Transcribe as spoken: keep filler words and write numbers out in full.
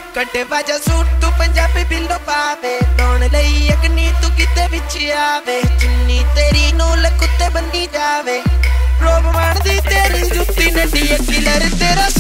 कंटे बाजा सूट तू पंजाबी बिल्लो पावे नौन लई अग्नि तू किते विच आवे जिन्नी तेरी नूल कुत्ते बनी जावे रोब मारदी तेरी जुत्ती नड्डी किलर तेरा